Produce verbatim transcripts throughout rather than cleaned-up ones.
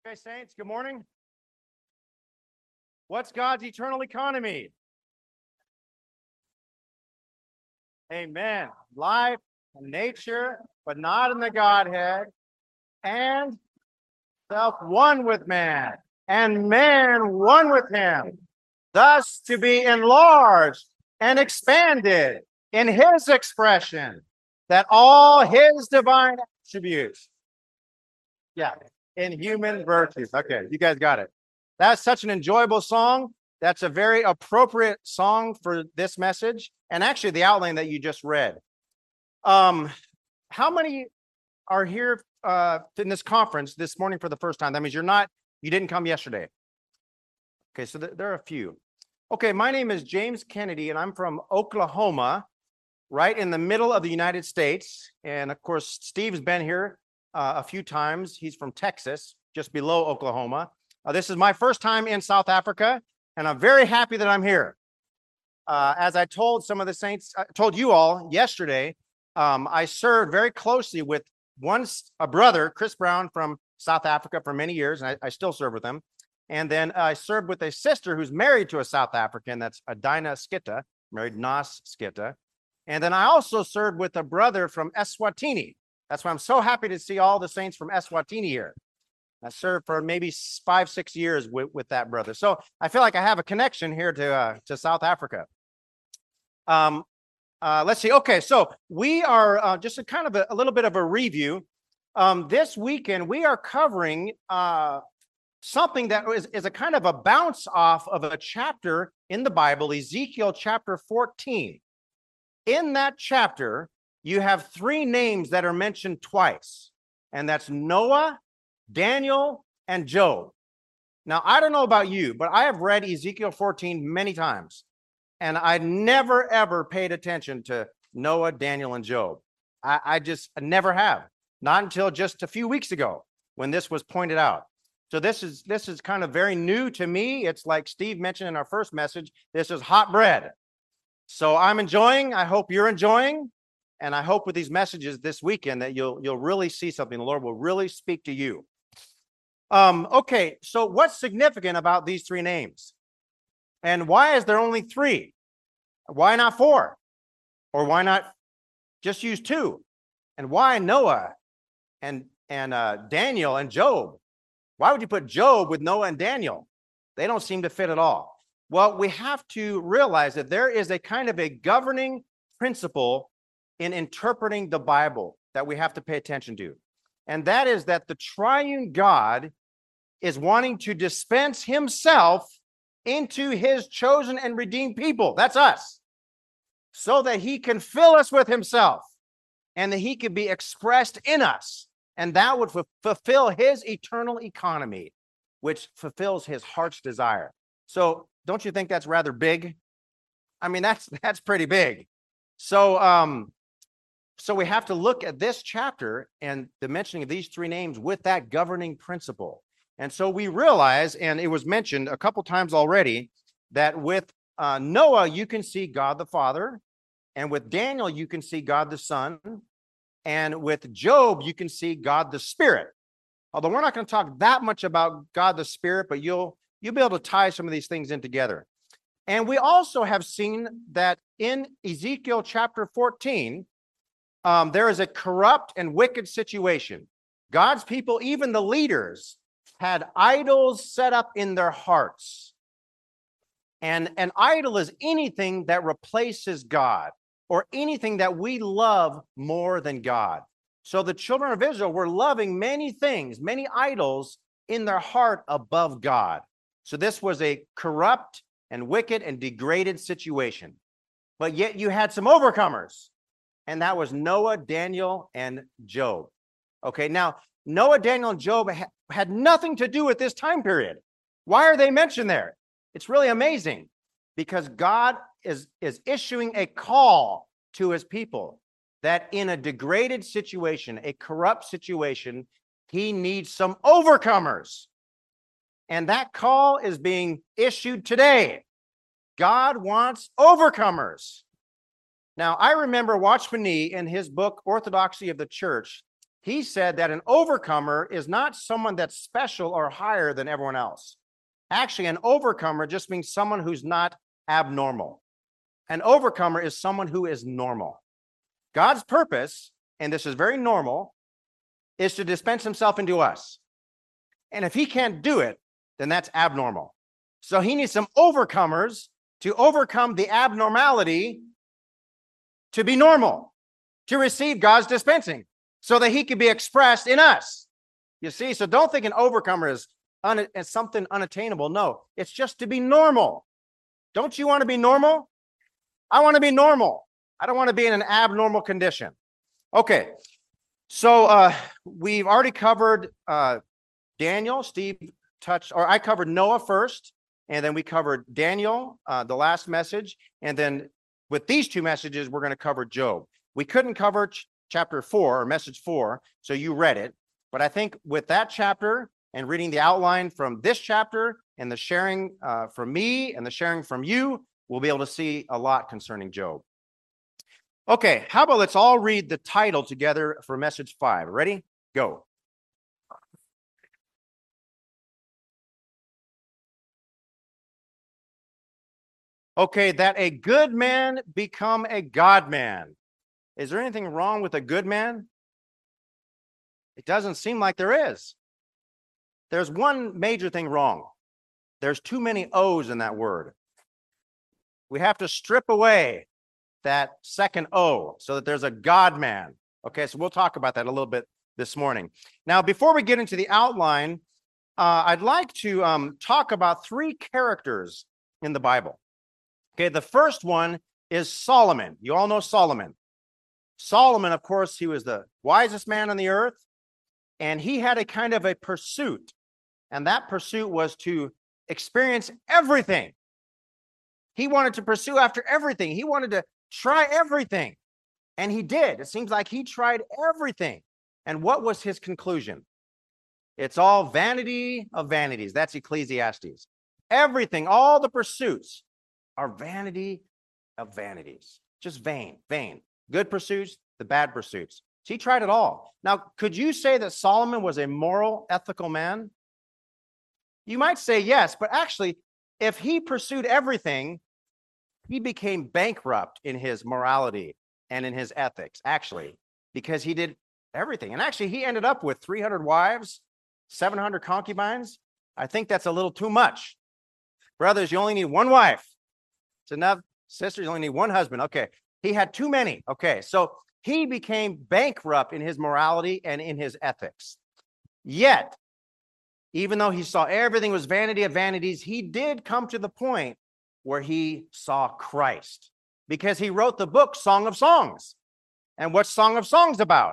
Okay, saints, good morning. What's God's eternal economy? Amen. Life and nature, but not in the Godhead, and self one with man, and man one with him, thus to be enlarged and expanded in his expression, that all his divine attributes, yeah, in human virtues. Okay, you guys got it. That's such an enjoyable song. That's a very appropriate song for this message, and actually the outline that you just read. Um, how many are here uh, in this conference this morning for the first time? That means you're not, you didn't come yesterday. Okay, so th- there are a few. Okay, my name is James Kennedy, and I'm from Oklahoma, right in the middle of the United States. And of course, Steve's been here uh, a few times. He's from Texas, just below Oklahoma. Uh, this is my first time in South Africa, and I'm very happy that I'm here. Uh, as I told some of the saints, I told you all yesterday, um, I served very closely with one, a brother, Chris Brown from South Africa for many years, and I, I still serve with him. And then I served with a sister who's married to a South African, that's Adina Skitta, married Nas Skitta. And then I also served with a brother from Eswatini. That's why I'm so happy to see all the saints from Eswatini here. I served for maybe five, six years with, with that brother. So I feel like I have a connection here to, uh, to South Africa. Um, uh, let's see. Okay, so we are uh, just a kind of a, a little bit of a review. Um, this weekend, we are covering uh, something that is, is a kind of a bounce off of a chapter in the Bible, Ezekiel chapter fourteen. In that chapter, you have three names that are mentioned twice, and that's Noah, Daniel, and Job. Now, I don't know about you, but I have read Ezekiel fourteen many times, and I never, ever paid attention to Noah, Daniel, and Job. I, I just I never have, not until just a few weeks ago when this was pointed out. So this is this is kind of very new to me. It's like Steve mentioned in our first message, this is hot bread. So I'm enjoying, I hope you're enjoying, and I hope with these messages this weekend that you'll you'll really see something. The Lord will really speak to you. Um, okay, so what's significant about these three names? And why is there only three? Why not four? Or why not just use two? And why Noah and, and uh, Daniel and Job? Why would you put Job with Noah and Daniel? They don't seem to fit at all. Well, we have to realize that there is a kind of a governing principle in interpreting the Bible that we have to pay attention to. And that is that the triune God is wanting to dispense himself into his chosen and redeemed people. That's us. So that he can fill us with himself and that he can be expressed in us. And that would f- fulfill his eternal economy, which fulfills his heart's desire. So don't you think that's rather big? I mean, that's that's pretty big. So, um, so we have to look at this chapter and the mentioning of these three names with that governing principle. And so we realize, and it was mentioned a couple times already, that with uh, Noah, you can see God the Father, and with Daniel, you can see God the Son, and with Job, you can see God the Spirit. Although we're not going to talk that much about God the Spirit, but you'll you'll be able to tie some of these things in together. And we also have seen that in Ezekiel chapter fourteen, um, there is a corrupt and wicked situation. God's people, even the leaders, had idols set up in their hearts. And an idol is anything that replaces God or anything that we love more than God. So the children of Israel were loving many things, many idols in their heart above God. So this was a corrupt and wicked and degraded situation. But yet you had some overcomers, and that was Noah, Daniel, and Job. Okay, now Noah, Daniel, and Job ha- had nothing to do with this time period. Why are they mentioned there? It's really amazing because God is, is issuing a call to his people that in a degraded situation, a corrupt situation, he needs some overcomers. And that call is being issued today. God wants overcomers. Now, I remember Watchman Nee in his book, Orthodoxy of the Church. He said that an overcomer is not someone that's special or higher than everyone else. Actually, an overcomer just means someone who's not abnormal. An overcomer is someone who is normal. God's purpose, and this is very normal, is to dispense himself into us. And if he can't do it, then that's abnormal. So he needs some overcomers to overcome the abnormality to be normal, to receive God's dispensing, so that he can be expressed in us. You see, so don't think an overcomer is, un- is something unattainable. No, it's just to be normal. Don't you want to be normal? I want to be normal. I don't want to be in an abnormal condition. Okay, so uh, we've already covered uh, Daniel. Steve touched, or I covered Noah first, and then we covered Daniel, uh, the last message, and then with these two messages, we're going to cover Job. We couldn't cover ch- chapter four, or message four, so you read it, but I think with that chapter and reading the outline from this chapter and the sharing uh, from me and the sharing from you, we'll be able to see a lot concerning Job. Okay, how about let's all read the title together for message five. Ready? Go. Okay, that a good man become a God man. Is there anything wrong with a good man? It doesn't seem like there is. There's one major thing wrong. There's too many O's in that word. We have to strip away that second O so that there's a God man. Okay, so we'll talk about that a little bit this morning. Now, before we get into the outline, uh, I'd like to um, talk about three characters in the Bible. Okay, the first one is Solomon. You all know Solomon. Solomon, of course, he was the wisest man on the earth, and he had a kind of a pursuit, and that pursuit was to experience everything. He wanted to pursue after everything. He wanted to try everything, and he did. It seems like he tried everything. And what was his conclusion? It's all vanity of vanities. That's Ecclesiastes. Everything, all the pursuits are vanity of vanities. Just vain, vain. Good pursuits, the bad pursuits. So he tried it all. Now, could you say that Solomon was a moral, ethical man? You might say yes, but actually, if he pursued everything, he became bankrupt in his morality and in his ethics, actually, because he did everything. And actually, he ended up with three hundred wives, seven hundred concubines. I think that's a little too much. Brothers, you only need one wife. It's enough. Sisters, you only need one husband. Okay. He had too many. Okay. So he became bankrupt in his morality and in his ethics. Yet, even though he saw everything was vanity of vanities, he did come to the point where he saw Christ, because he wrote the book Song of Songs. And what's Song of Songs about?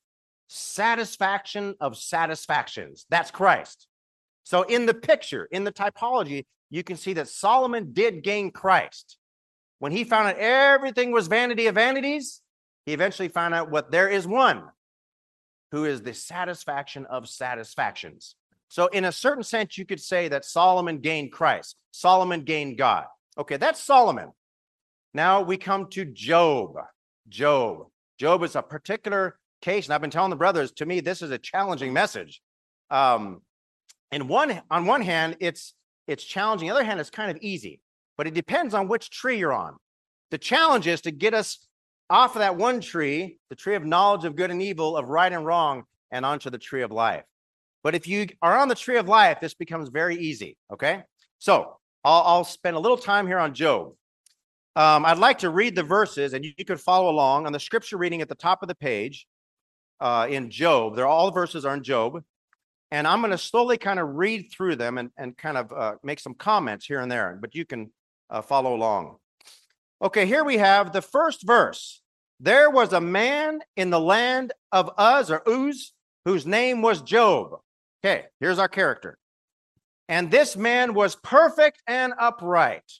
Satisfaction of satisfactions. That's Christ. So in the picture, in the typology, you can see that Solomon did gain Christ. When he found out everything was vanity of vanities, he eventually found out what there is one who is the satisfaction of satisfactions. So in a certain sense, you could say that Solomon gained Christ. Solomon gained God. Okay, that's Solomon. Now we come to Job. Job. Job is a particular case, and I've been telling the brothers, to me, this is a challenging message. Um, and one, on one hand, it's it's challenging. On the other hand, it's kind of easy. But it depends on which tree you're on. The challenge is to get us off of that one tree, the tree of knowledge of good and evil, of right and wrong, and onto the tree of life. But if you are on the tree of life, this becomes very easy, okay? So I'll, I'll spend a little time here on Job. Um, I'd like to read the verses, and you, you could follow along on the scripture reading at the top of the page uh, in Job. They're all the verses are in Job. And I'm going to slowly kind of read through them and, and kind of uh, make some comments here and there, but you can uh, follow along. Okay, here we have the first verse. There was a man in the land of Uz or Uz, whose name was Job. Okay, here's our character. And this man was perfect and upright.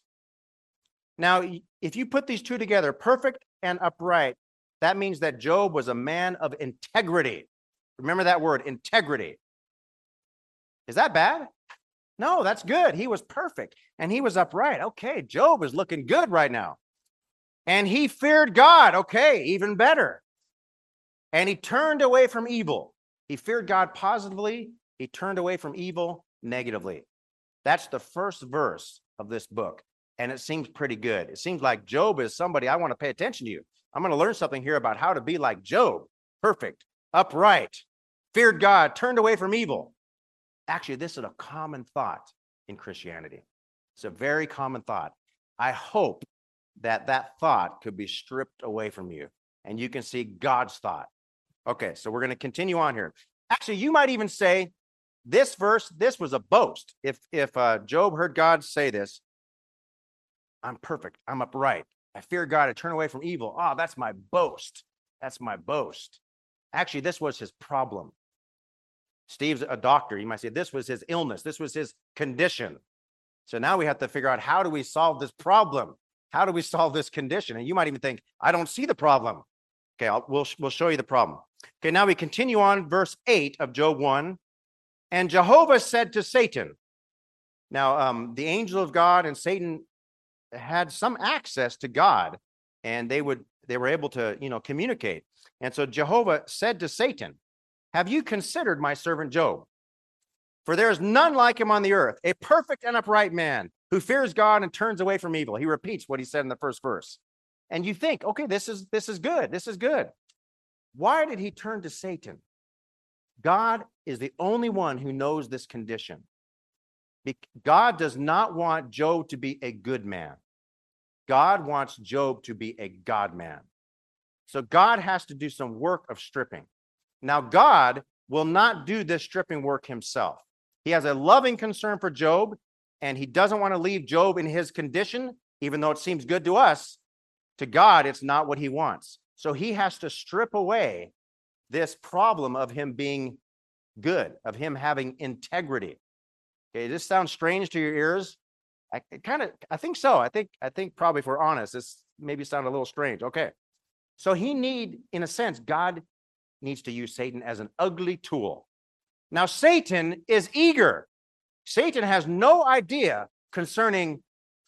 Now, if you put these two together, perfect and upright, that means that Job was a man of integrity. Remember that word, integrity. Is that bad? No, that's good. He was perfect and he was upright. Okay, Job is looking good right now. And he feared God. Okay, even better. and he turned away from evil. He feared God positively. He turned away from evil negatively. That's the first verse of this book. And it seems pretty good. It seems like Job is somebody I want to pay attention to. I'm going to learn something here about how to be like Job. Perfect, upright, feared God, turned away from evil. Actually, this is a common thought in Christianity. It's a very common thought. I hope that that thought could be stripped away from you and you can see God's thought. Okay, so we're going to continue on here. Actually, you might even say this verse, this was a boast. If, if uh, Job heard God say this, I'm perfect, I'm upright, I fear God, I turn away from evil. Oh, that's my boast. That's my boast. Actually, this was his problem. Steve's a doctor. You might say this was his illness. This was his condition. So now we have to figure out, how do we solve this problem? How do we solve this condition? And you might even think, I don't see the problem. Okay, I'll, we'll, we'll show you the problem. Okay, now we continue on verse eight of Job one. And Jehovah said to Satan. Now, um, the angel of God and Satan had some access to God, and they would they were able to, you know, communicate. And so Jehovah said to Satan, have you considered my servant Job? For there is none like him on the earth, a perfect and upright man who fears God and turns away from evil. He repeats what he said in the first verse. And you think, okay, this is this is good. This is good. Why did he turn to Satan? God is the only one who knows this condition. God does not want Job to be a good man. God wants Job to be a God man. So God has to do some work of stripping. Now, God will not do this stripping work himself. He has a loving concern for Job, and he doesn't want to leave Job in his condition, even though it seems good to us. To God, it's not what he wants. So he has to strip away this problem of him being good, of him having integrity. Okay, this sounds strange to your ears. I kind of, I think so. I think, I think probably if we're honest, this maybe sounded a little strange. Okay. So he need, in a sense, God needs to use Satan as an ugly tool. Now, Satan is eager. Satan has no idea concerning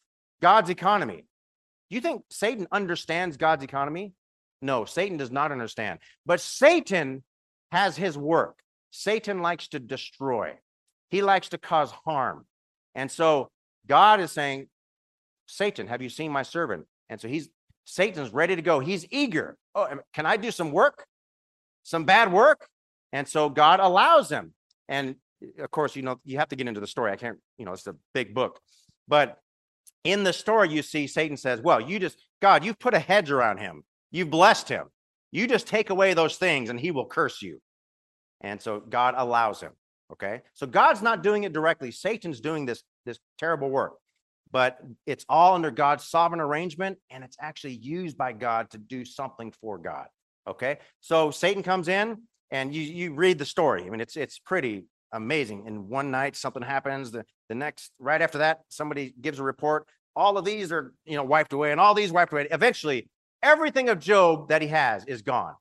God's economy. Do you think Satan understands God's economy? No, Satan does not understand. But Satan has his work. Satan likes to destroy. He likes to cause harm. And so God is saying, Satan, have you seen my servant? And so he's Satan's ready to go. He's eager. Oh, can I do some work? Some bad work? And so God allows him. And of course, you know, you have to get into the story. I can't, you know, it's a big book. But in the story, you see Satan says, well, you just, God, you've put a hedge around him. You've blessed him. You just take away those things and he will curse you. And so God allows him. Okay. So God's not doing it directly. Satan's doing this, this terrible work. But it's all under God's sovereign arrangement, and it's actually used by God to do something for God. Okay, so Satan comes in, and you you read the story. I mean, it's it's pretty amazing. In one night, something happens. The the next, right after that, somebody gives a report. All of these are, you know, wiped away, and all these wiped away. Eventually, everything of Job that he has is gone.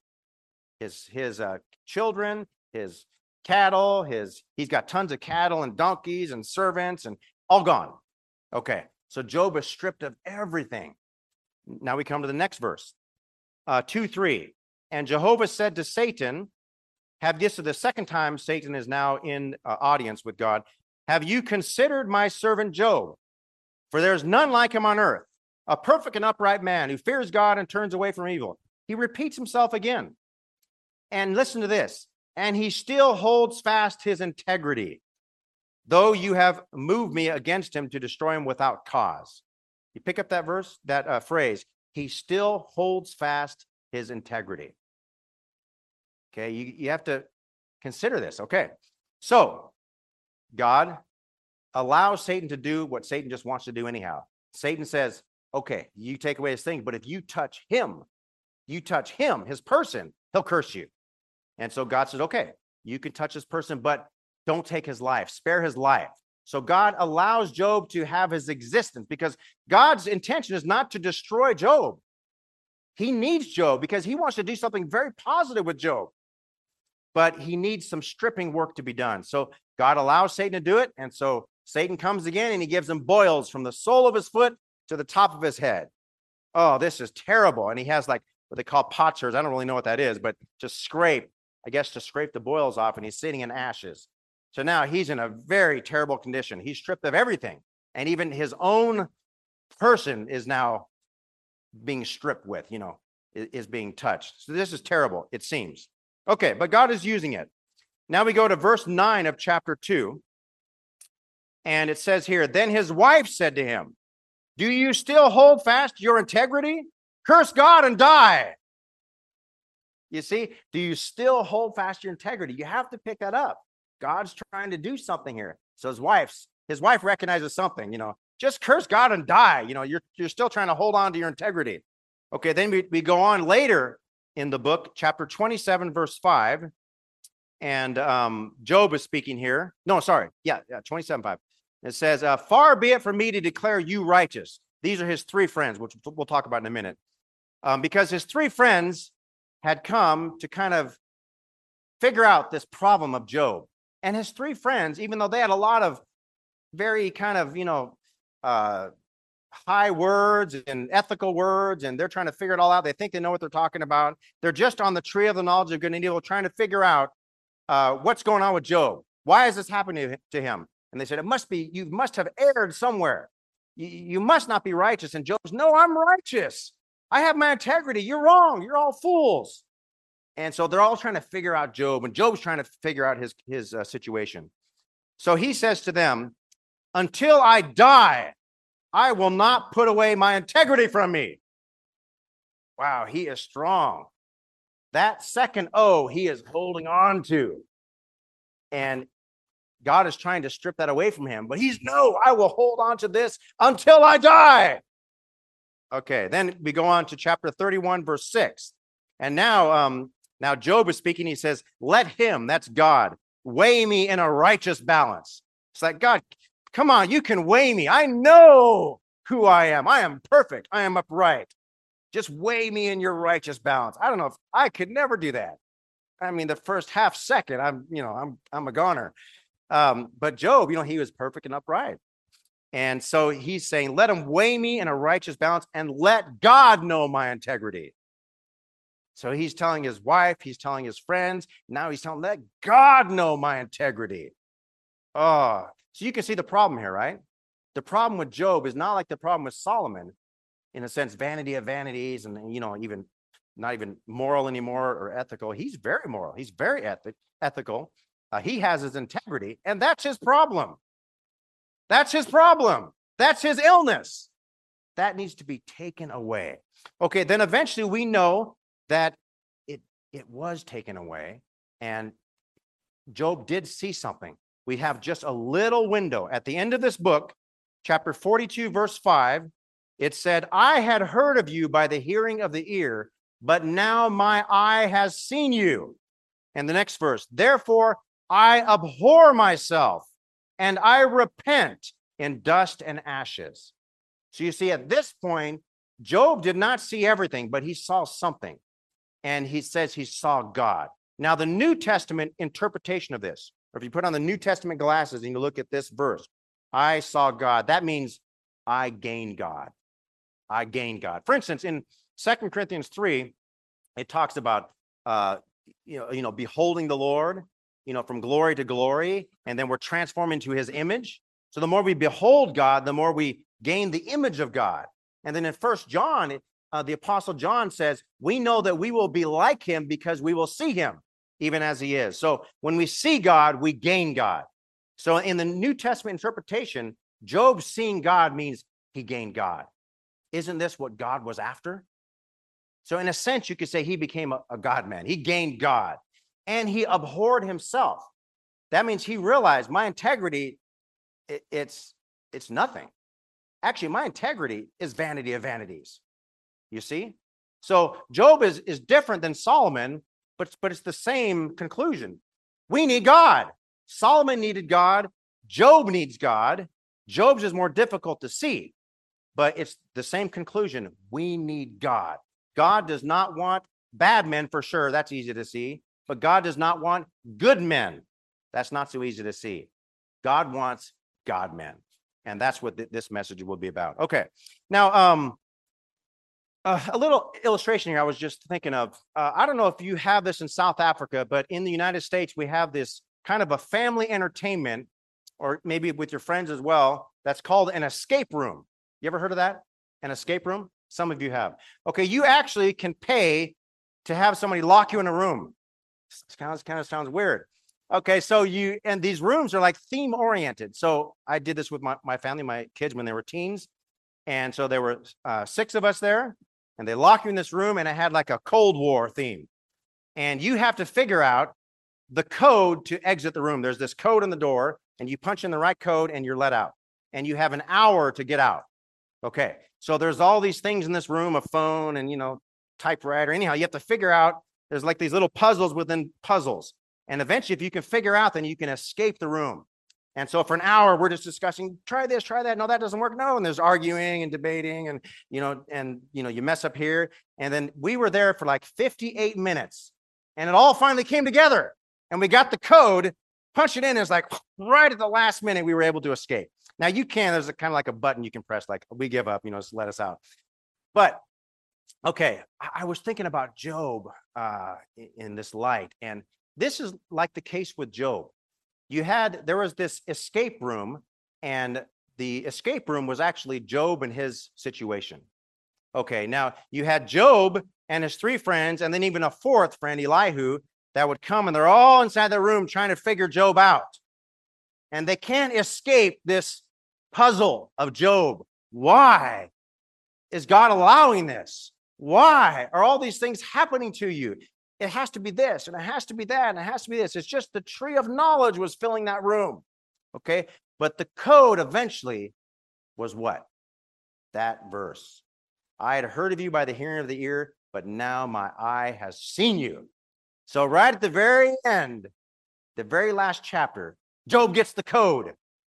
His his uh, children, his cattle, his he's got tons of cattle and donkeys and servants, and all gone. Okay, so Job is stripped of everything. Now we come to the next verse, uh, two, three. And Jehovah said to Satan, have this is the second time Satan is now in uh, audience with God. Have you considered my servant Job? For there's none like him on earth, a perfect and upright man who fears God and turns away from evil. He repeats himself again. And listen to this. And he still holds fast his integrity, though you have moved me against him to destroy him without cause. You pick up that verse, that uh, phrase, he still holds fast his integrity. Okay, you, you have to consider this. Okay, so God allows Satan to do what Satan just wants to do anyhow. Satan says, okay, you take away his thing, but if you touch him, you touch him, his person, he'll curse you. And so God says, okay, you can touch this person, but don't take his life, spare his life. So God allows Job to have his existence because God's intention is not to destroy Job. He needs Job because he wants to do something very positive with Job. But he needs some stripping work to be done. So God allows Satan to do it. And so Satan comes again and he gives him boils from the sole of his foot to the top of his head. Oh, this is terrible. And he has like what they call potsherds. I don't really know what that is, but just scrape, I guess, to scrape the boils off, and he's sitting in ashes. So now he's in a very terrible condition. He's stripped of everything, and even his own person is now being stripped with, you know, is, is being touched. So this is terrible, it seems. Okay, but God is using it. Now we go to verse nine of chapter two, and it says here, then his wife said to him, do you still hold fast to your integrity? Curse God and die. You see, do you still hold fast to your integrity? You have to pick that up. God's trying to do something here. So his wife's, his wife recognizes something, you know, just curse God and die. You know, you're, you're still trying to hold on to your integrity. Okay, then we, we go on later in the book, chapter twenty-seven, verse five. And um, Job is speaking here. No, sorry. Yeah, yeah, twenty-seven, five. It says, uh, far be it from me to declare you righteous. These are his three friends, which we'll talk about in a minute. Um, because his three friends had come to kind of figure out this problem of Job. And his three friends, even though they had a lot of very kind of, you know, uh, high words and ethical words, and they're trying to figure it all out. They think they know what they're talking about. They're just on the tree of the knowledge of good and evil, trying to figure out uh, what's going on with Job. Why is this happening to him? And they said, it must be, you must have erred somewhere. You, you must not be righteous. And Job says, no, I'm righteous. I have my integrity. You're wrong. You're all fools. And so they're all trying to figure out Job, and Job's trying to figure out his, his uh, situation. So he says to them, until I die, I will not put away my integrity from me. Wow, he is strong. That second O he is holding on to. And God is trying to strip that away from him. But he's, no, I will hold on to this until I die. Okay, then we go on to chapter thirty-one, verse six. And now, um, now Job is speaking. He says, let him, that's God, weigh me in a righteous balance. It's like, God, come on, you can weigh me. I know who I am. I am perfect. I am upright. Just weigh me in your righteous balance. I don't know if I could never do that. I mean, the first half second, I'm, you know, I'm, I'm a goner. Um, but Job, you know, he was perfect and upright. And so he's saying, let him weigh me in a righteous balance and let God know my integrity. So he's telling his wife, he's telling his friends, now he's telling, let God know my integrity. Oh, so you can see the problem here, right? The problem with Job is not like the problem with Solomon, in a sense, vanity of vanities, and, you know, even not even moral anymore or ethical. He's very moral. He's very ethic, ethical. Uh, he has his integrity, and that's his problem. That's his problem. That's his illness. That needs to be taken away. Okay, then eventually we know that it, it was taken away, and Job did see something. We have just a little window. At the end of this book, chapter forty-two, verse five, it said, I had heard of you by the hearing of the ear, but now my eye has seen you. And the next verse, therefore I abhor myself, and I repent in dust and ashes. So you see, at this point, Job did not see everything, but he saw something. And he says he saw God. Now, the New Testament interpretation of this, or if you put on the New Testament glasses and you look at this verse, I saw God, that means I gained God. I gained God. For instance, in Second Corinthians three, it talks about, uh, you know, you know, beholding the Lord, you know, from glory to glory, and then we're transformed into his image. So the more we behold God, the more we gain the image of God. And then in First John, uh, the Apostle John says, we know that we will be like him because we will see him even as he is. So when we see God, we gain God. So in the New Testament interpretation, Job seeing God means he gained God. Isn't this what God was after? So in a sense, you could say he became a, a God man. He gained God, and he abhorred himself. That means he realized my integrity, it, it's, it's nothing. Actually, my integrity is vanity of vanities. You see? So Job is, is different than Solomon, but, but it's the same conclusion. We need God. Solomon needed God. Job needs God. Job's is more difficult to see, but it's the same conclusion. We need God. God does not want bad men, for sure. That's easy to see. But God does not want good men. That's not so easy to see. God wants God men. And that's what th- this message will be about. Okay. Now, um, Uh, a little illustration here I was just thinking of. Uh, I don't know if you have this in South Africa, but in the United States, we have this kind of a family entertainment, or maybe with your friends as well, that's called an escape room. You ever heard of that? An escape room? Some of you have. Okay, you actually can pay to have somebody lock you in a room. This kind of, kind of sounds weird. Okay, so you, and these rooms are like theme oriented. So I did this with my, my family, my kids when they were teens. And so there were uh, six of us there, and they lock you in this room, and it had like a Cold War theme. And you have to figure out the code to exit the room. There's this code on the door, and you punch in the right code and you're let out. And you have an hour to get out. Okay, so there's all these things in this room, a phone and, you know, typewriter. Anyhow, you have to figure out, there's like these little puzzles within puzzles. And eventually, if you can figure out, then you can escape the room. And so for an hour, we're just discussing, try this, try that. No, that doesn't work. No, and there's arguing and debating and, you know, and, you know, you mess up here. And then we were there for like fifty-eight minutes, and it all finally came together, and we got the code, punch it in. It's like right at the last minute, we were able to escape. Now you can, there's a kind of like a button you can press, like we give up, you know, just let us out. But okay, I, I was thinking about Job uh, in, in this light, and this is like the case with Job. You had, there was this escape room, and the escape room was actually Job and his situation. Okay, now you had Job and his three friends, and then even a fourth friend, Elihu, that would come, and they're all inside the room trying to figure Job out. And they can't escape this puzzle of Job. Why is God allowing this? Why are all these things happening to you? It has to be this, and it has to be that, and it has to be this. It's just the tree of knowledge was filling that room. Okay, but the code eventually was what? That verse. I had heard of you by the hearing of the ear, but now my eye has seen you. So right at the very end, the very last chapter, Job gets the code.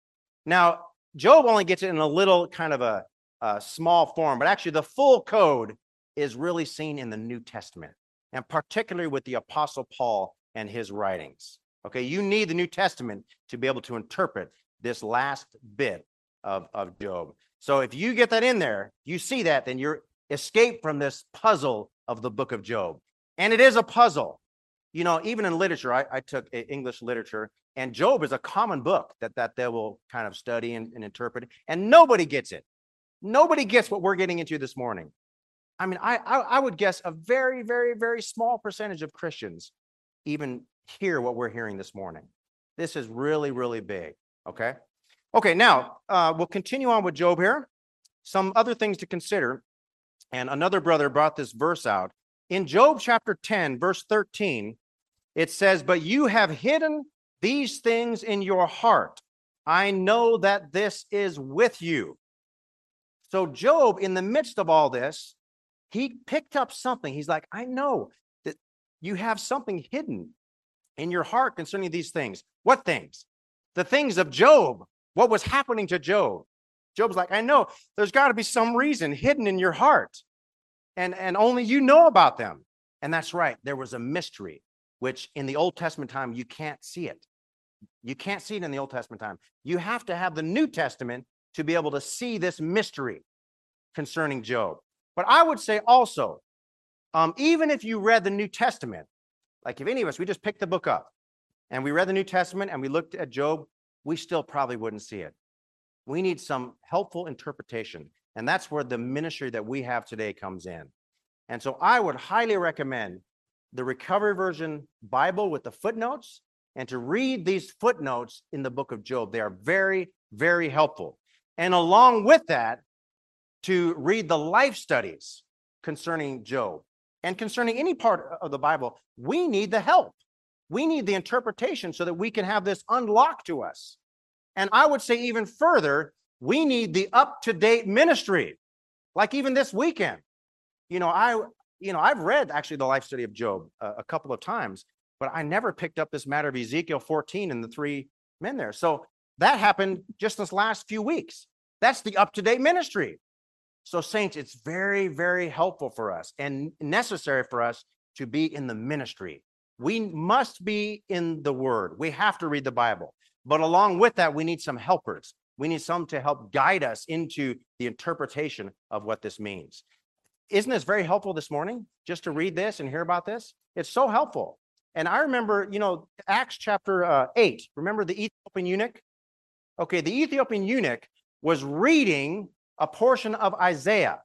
Now, Job only gets it in a little kind of a, a small form, but actually the full code is really seen in the New Testament, and particularly with the Apostle Paul and his writings. Okay, you need the New Testament to be able to interpret this last bit of, of Job. So if you get that in there, you see that, then you're escaped from this puzzle of the book of Job. And it is a puzzle. You know, even in literature, I, I took English literature, and Job is a common book that, that they will kind of study and, and interpret, and nobody gets it. Nobody gets what we're getting into this morning. I mean, I, I, I would guess a very, very, very small percentage of Christians even hear what we're hearing this morning. This is really, really big, okay? Okay, now, uh, we'll continue on with Job here. Some other things to consider, and another brother brought this verse out. In Job chapter ten, verse thirteen, it says, "But you have hidden these things in your heart. I know that this is with you." So Job, in the midst of all this, he picked up something. He's like, I know that you have something hidden in your heart concerning these things. What things? The things of Job. What was happening to Job? Job's like, I know there's got to be some reason hidden in your heart, and, and only you know about them. And that's right. There was a mystery, which in the Old Testament time, you can't see it. You can't see it in the Old Testament time. You have to have the New Testament to be able to see this mystery concerning Job. But I would say also, um, even if you read the New Testament, like if any of us, we just picked the book up and we read the New Testament and we looked at Job, we still probably wouldn't see it. We need some helpful interpretation. And that's where the ministry that we have today comes in. And so I would highly recommend the Recovery Version Bible with the footnotes, and to read these footnotes in the book of Job. They are very, very helpful. And along with that, to read the life studies concerning Job and concerning any part of the Bible. We need the help. We need the interpretation so that we can have this unlocked to us. And I would say even further, we need the up-to-date ministry, like even this weekend. You know, I, you know, I've read actually the life study of Job a, a couple of times, but I never picked up this matter of Ezekiel fourteen and the three men there. So that happened just this last few weeks. That's the up-to-date ministry. So saints, it's very, very helpful for us and necessary for us to be in the ministry. We must be in the Word. We have to read the Bible. But along with that, we need some helpers. We need some to help guide us into the interpretation of what this means. isn't this very helpful this morning just to read this and hear about this? It's so helpful. And I remember, you know, Acts chapter uh, eight, remember the Ethiopian eunuch? Okay, the Ethiopian eunuch was reading a portion of Isaiah.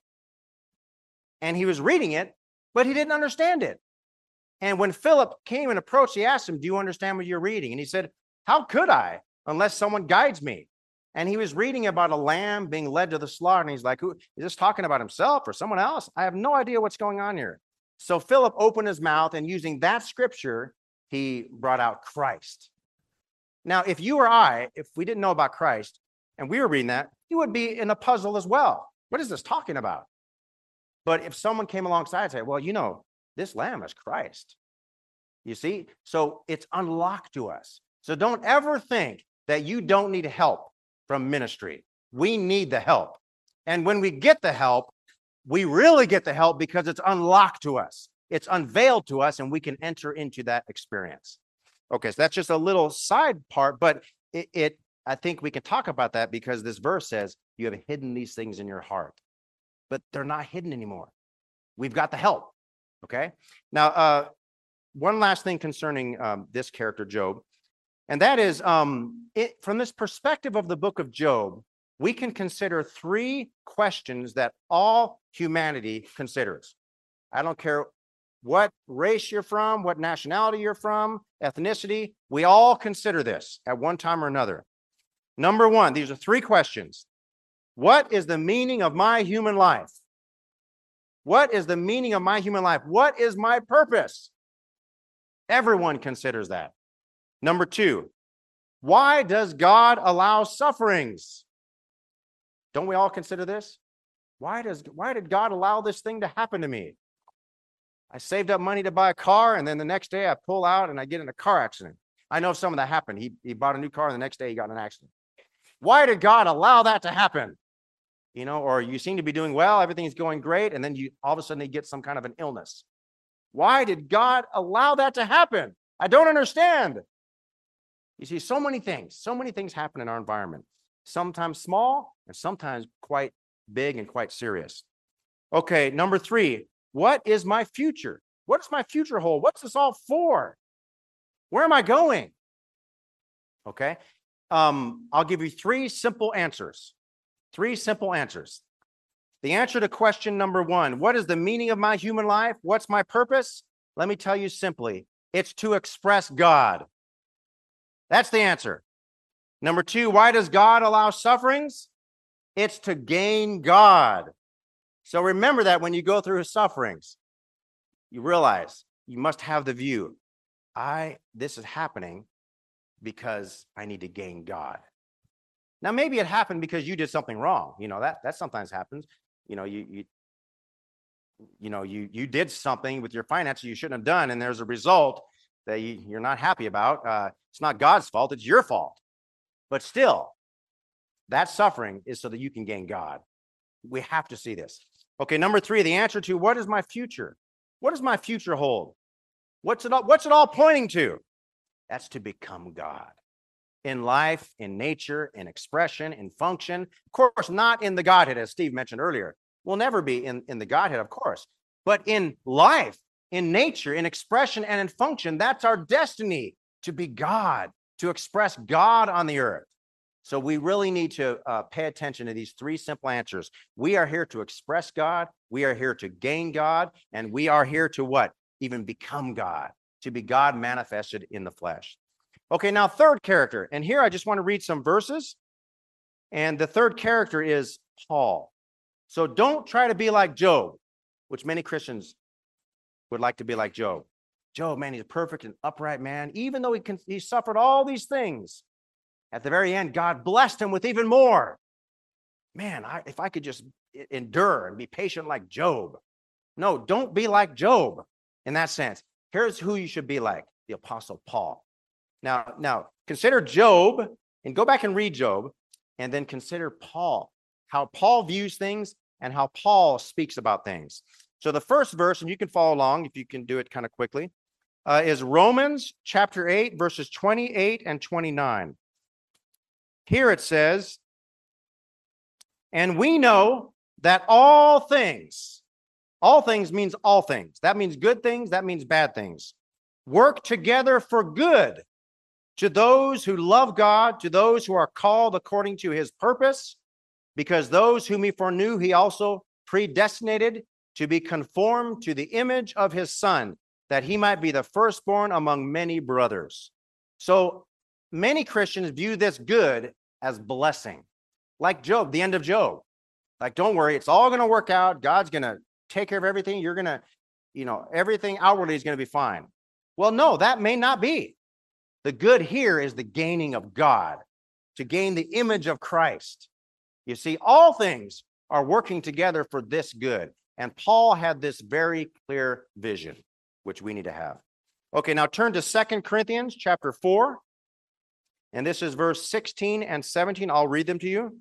And he was reading it, but he didn't understand it. And when Philip came and approached, he asked him, do you understand what you're reading? And he said, how could I, unless someone guides me? And he was reading about a lamb being led to the slaughter. And he's like, who is this talking about himself or someone else? I have no idea what's going on here. So Philip opened his mouth, and using that scripture, he brought out Christ. Now, if you or I, if we didn't know about Christ and we were reading that, you would be in a puzzle as well. What is this talking about? But if someone came alongside and said, well, you know, this lamb is Christ. You see? So it's unlocked to us. So don't ever think that you don't need help from ministry. We need the help. And when we get the help, we really get the help because it's unlocked to us. It's unveiled to us, and we can enter into that experience. Okay, so that's just a little side part, but it, it I think we can talk about that because this verse says you have hidden these things in your heart, but they're not hidden anymore. We've got the help. Okay. Now, uh, one last thing concerning um, this character, Job, and that is um, it, from this perspective of the book of Job, we can consider three questions that all humanity considers. I don't care what race you're from, what nationality you're from, ethnicity, we all consider this at one time or another. Number one, these are three questions. What is the meaning of my human life? What is the meaning of my human life? What is my purpose? Everyone considers that. Number two, why does God allow sufferings? Don't we all consider this? Why does why did God allow this thing to happen to me? I saved up money to buy a car, and then the next day I pull out and I get in a car accident. I know some of that happened. He, he bought a new car, and the next day he got in an accident. Why did God allow that to happen? You know, or you seem to be doing well, everything's going great, and then you all of a sudden you get some kind of an illness. Why did God allow that to happen? I don't understand. You see, so many things, so many things happen in our environment, sometimes small and sometimes quite big and quite serious. Okay, number three, what is my future? What does my future hold? What's this all for? Where am I going? Okay, um, I'll give you three simple answers. Three simple answers. The answer to question number one, what is the meaning of my human life? What's my purpose? Let me tell you simply, it's to express God. That's the answer. Number two, why does God allow sufferings? It's to gain God. So remember that when you go through his sufferings, you realize you must have the view, I, this is happening because I need to gain God. Now, maybe it happened because you did something wrong. You know, that, that sometimes happens. You know, you, you, you know, you, you did something with your finances you shouldn't have done, and there's a result that you, you're not happy about. Uh, it's not God's fault, it's your fault. But still, that suffering is so that you can gain God. We have to see this. Okay, number three, the answer to what is my future? What does my future hold? What's it all, what's it all pointing to? That's to become God. In life, in nature, in expression, in function. Of course, not in the Godhead, as Steve mentioned earlier. We'll never be in, in the Godhead, of course. But in life, in nature, in expression, and in function, that's our destiny, to be God, to express God on the earth. So we really need to uh, pay attention to these three simple answers. We are here to express God. We are here to gain God. And we are here to what? Even become God, to be God manifested in the flesh. Okay, now third character. And here I just want to read some verses. And the third character is Paul. So don't try to be like Job, which many Christians would like to be like Job. Job, man, he's a perfect and upright man. Even though he, can, he suffered all these things, at the very end, God blessed him with even more. Man, I, if I could just endure and be patient like Job. No, don't be like Job in that sense. Here's who you should be like, the Apostle Paul. Now, now consider Job, and go back and read Job, and then consider Paul, how Paul views things and how Paul speaks about things. So the first verse, and you can follow along if you can do it kind of quickly, uh, is Romans chapter eight, verses twenty-eight and twenty-nine. Here it says, and we know that all things, All things means all things. That means good things. That means bad things. Work together for good to those who love God, to those who are called according to his purpose, because those whom he foreknew, he also predestinated to be conformed to the image of his son, that he might be the firstborn among many brothers. So many Christians view this good as blessing, like Job, the end of Job. Like, don't worry, it's all going to work out. God's going to take care of everything. You're going to, you know, everything outwardly is going to be fine. Well, no, that may not be. The good here is the gaining of God, to gain the image of Christ. You see, all things are working together for this good. And Paul had this very clear vision, which we need to have. Okay, now turn to Second Corinthians chapter four. And this is verse sixteen and seventeen. I'll read them to you.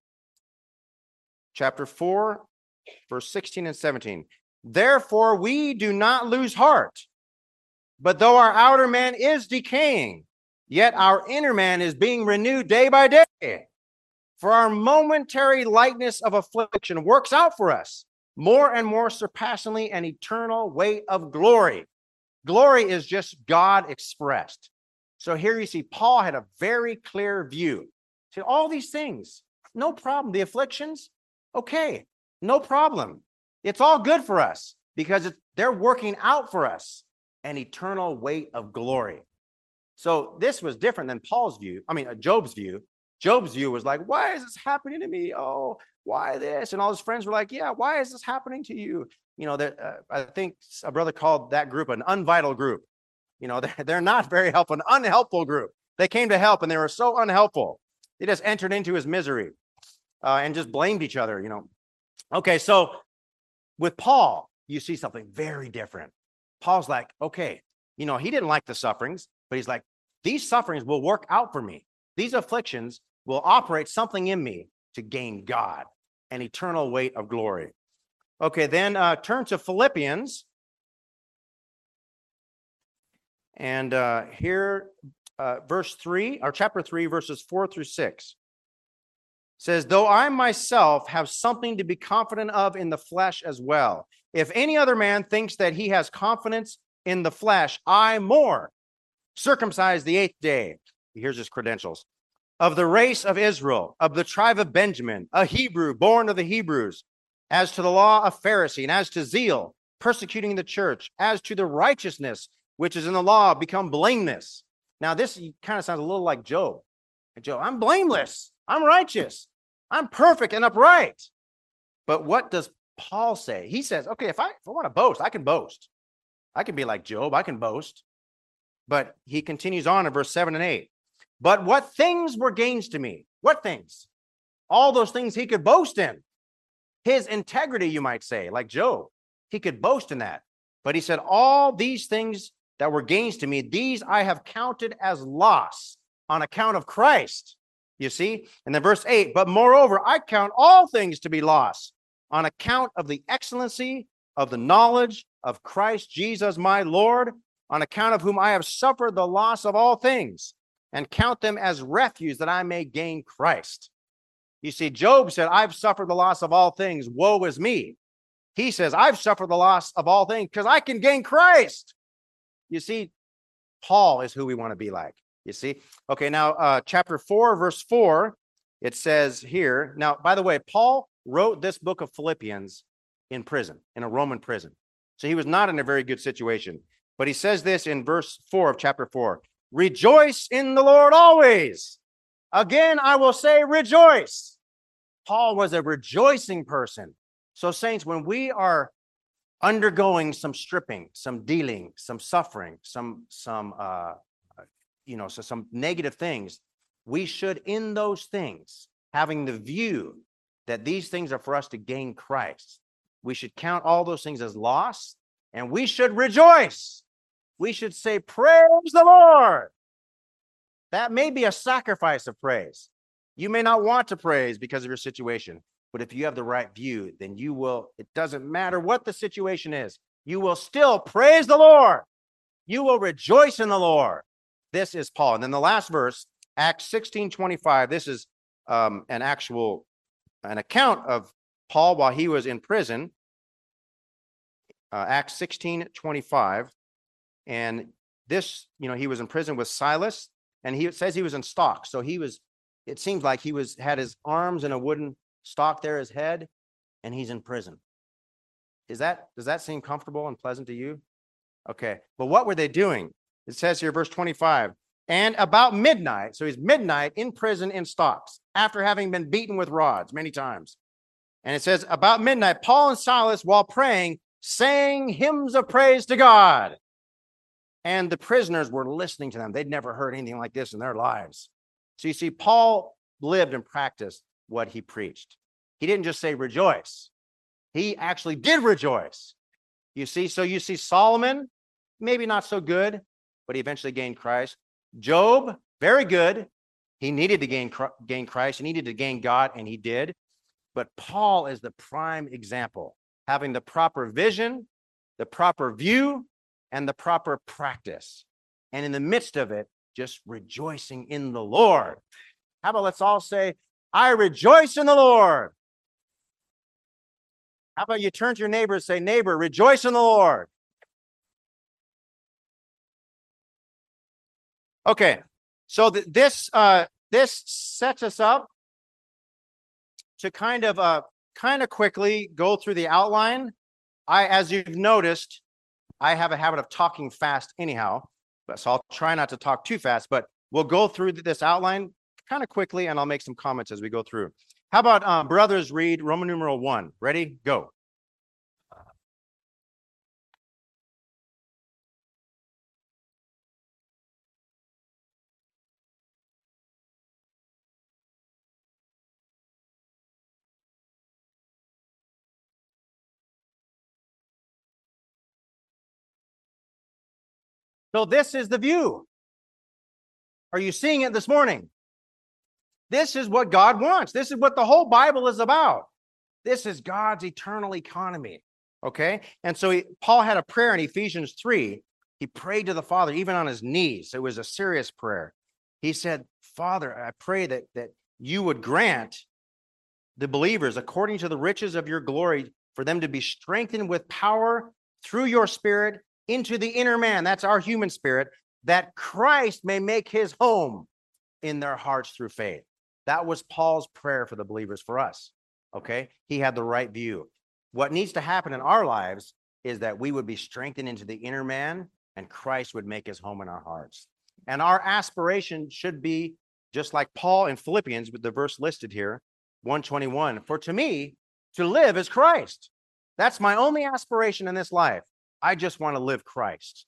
Chapter four, verse sixteen and seventeen. Therefore, we do not lose heart. But though our outer man is decaying, yet our inner man is being renewed day by day. For our momentary lightness of affliction works out for us more and more surpassingly an eternal weight of glory. Glory is just God expressed. So here you see Paul had a very clear view to all these things. No problem. The afflictions, okay, no problem. It's all good for us because it's, they're working out for us an eternal weight of glory. So this was different than Paul's view. I mean, uh, Job's view. Job's view was like, why is this happening to me? Oh, why this? And all his friends were like, yeah, why is this happening to you? You know, that uh, I think a brother called that group an unvital group. You know, they're, they're not very helpful, an unhelpful group. They came to help and they were so unhelpful. They just entered into his misery uh, and just blamed each other, you know. Okay, so with Paul, you see something very different. Paul's like, okay, you know, he didn't like the sufferings, but he's like, these sufferings will work out for me. These afflictions will operate something in me to gain God, an eternal weight of glory. Okay, then uh, turn to Philippians. And uh, here, uh, verse three, or chapter three, verses four through six. Says, though I myself have something to be confident of in the flesh as well. If any other man thinks that he has confidence in the flesh, I more, circumcised the eighth day. Here's his credentials. Of the race of Israel, of the tribe of Benjamin, a Hebrew, born of the Hebrews, as to the law, a Pharisee, and as to zeal, persecuting the church, as to the righteousness which is in the law, become blameless. Now, this kind of sounds a little like Job. Job, I'm blameless. I'm righteous. I'm perfect and upright. But what does Paul say? He says, okay, if I, if I want to boast, I can boast. I can be like Job. I can boast. But he continues on in verse seven and eight. But what things were gains to me? What things? All those things he could boast in. His integrity, you might say, like Job. He could boast in that. But he said, all these things that were gains to me, these I have counted as loss on account of Christ. You see? And then verse eight, but moreover, I count all things to be loss on account of the excellency of the knowledge of Christ Jesus my Lord, on account of whom I have suffered the loss of all things, and count them as refuse that I may gain Christ. You see, Job said, I've suffered the loss of all things. Woe is me. He says, I've suffered the loss of all things because I can gain Christ. You see, Paul is who we want to be like. You see? Okay, now uh, chapter four, verse four, it says here, now, by the way, Paul wrote this book of Philippians in prison, in a Roman prison. So he was not in a very good situation. But he says this in verse four of chapter four, rejoice in the Lord always. Again, I will say rejoice. Paul was a rejoicing person. So saints, when we are undergoing some stripping, some dealing, some suffering, some, some, uh, you know, so some negative things, we should, in those things, having the view that these things are for us to gain Christ, we should count all those things as loss, and we should rejoice. We should say, praise the Lord. That may be a sacrifice of praise. You may not want to praise because of your situation, but if you have the right view, then you will, it doesn't matter what the situation is, you will still praise the Lord. You will rejoice in the Lord. This is Paul. And then the last verse, Acts sixteen twenty-five, this is um, an actual, an account of Paul while he was in prison. uh, Acts sixteen twenty-five. And this, you know, he was in prison with Silas, and he it says he was in stocks. So he was, it seems like he was had his arms in a wooden stock there, his head, and he's in prison. Is that, does that seem comfortable and pleasant to you? Okay. But what were they doing? It says here, verse twenty-five, and about midnight, so he's midnight in prison in stocks after having been beaten with rods many times. And it says, about midnight, Paul and Silas, while praying, sang hymns of praise to God. And the prisoners were listening to them. They'd never heard anything like this in their lives. So you see, Paul lived and practiced what he preached. He didn't just say rejoice. He actually did rejoice. You see, so you see Solomon, maybe not so good, but he eventually gained Christ. Job, very good. He needed to gain, gain Christ. He needed to gain God, and he did. But Paul is the prime example, having the proper vision, the proper view, and the proper practice. And in the midst of it, just rejoicing in the Lord. How about let's all say, I rejoice in the Lord. How about you turn to your neighbor and say, neighbor, rejoice in the Lord. Okay, so th this uh, this sets us up to kind of uh, kind of quickly go through the outline. I, as you've noticed, I have a habit of talking fast anyhow, so I'll try not to talk too fast, but we'll go through this outline kind of quickly, and I'll make some comments as we go through. How about um, brothers read Roman numeral one? Ready? Go. So this is the view. Are you seeing it this morning? This is what God wants. This is what the whole Bible is about. This is God's eternal economy. Okay? And so he, Paul had a prayer in Ephesians three. He prayed to the Father, even on his knees. It was a serious prayer. He said, Father, I pray that, that you would grant the believers, according to the riches of your glory, for them to be strengthened with power through your Spirit into the inner man. That's our human spirit, that Christ may make his home in their hearts through faith. That was Paul's prayer for the believers, for us. Okay? He had the right view. What needs to happen in our lives is that we would be strengthened into the inner man, and Christ would make his home in our hearts. And our aspiration should be just like Paul in Philippians, with the verse listed here, one twenty-one. For to me, to live is Christ. That's my only aspiration in this life. I just want to live Christ.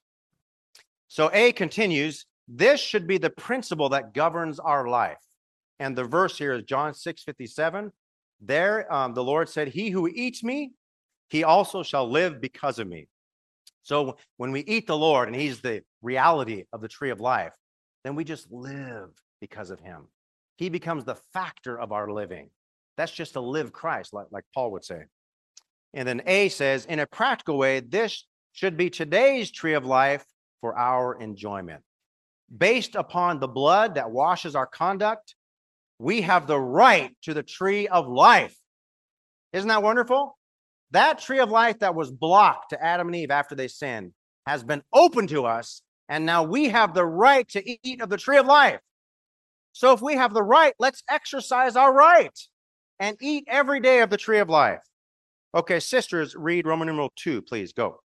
So A continues, this should be the principle that governs our life. And the verse here is John six fifty-seven. There, um, the Lord said, he who eats me, he also shall live because of me. So when we eat the Lord, and he's the reality of the tree of life, then we just live because of him. He becomes the factor of our living. That's just to live Christ, like, like Paul would say. And then A says, in a practical way, this should be today's tree of life for our enjoyment. Based upon the blood that washes our conduct, we have the right to the tree of life. Isn't that wonderful? That tree of life that was blocked to Adam and Eve after they sinned has been opened to us, and now we have the right to eat of the tree of life. So if we have the right, let's exercise our right and eat every day of the tree of life. Okay, sisters, read Roman numeral two, please. Go.